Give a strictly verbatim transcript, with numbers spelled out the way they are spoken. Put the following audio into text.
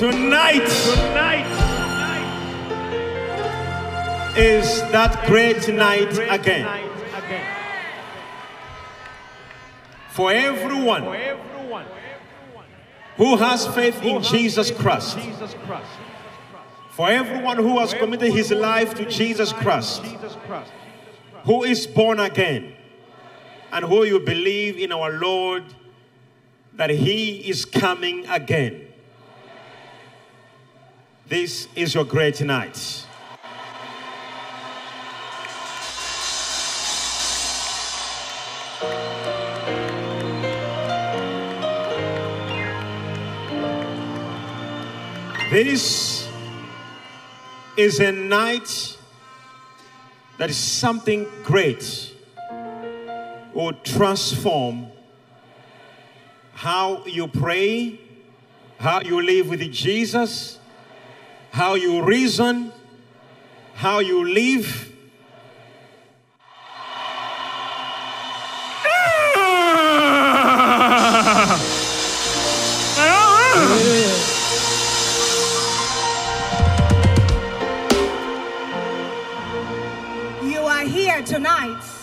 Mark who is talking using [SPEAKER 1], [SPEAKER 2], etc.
[SPEAKER 1] Tonight, tonight is that great night again. For everyone who has faith in Jesus Christ, for everyone who has committed his life to Jesus Christ, who is born again, and who you believe in our Lord that he is coming again. This is your great night. This is a night that is something great, will transform how you pray, how you live with Jesus, how you reason, how you live.
[SPEAKER 2] You are here tonight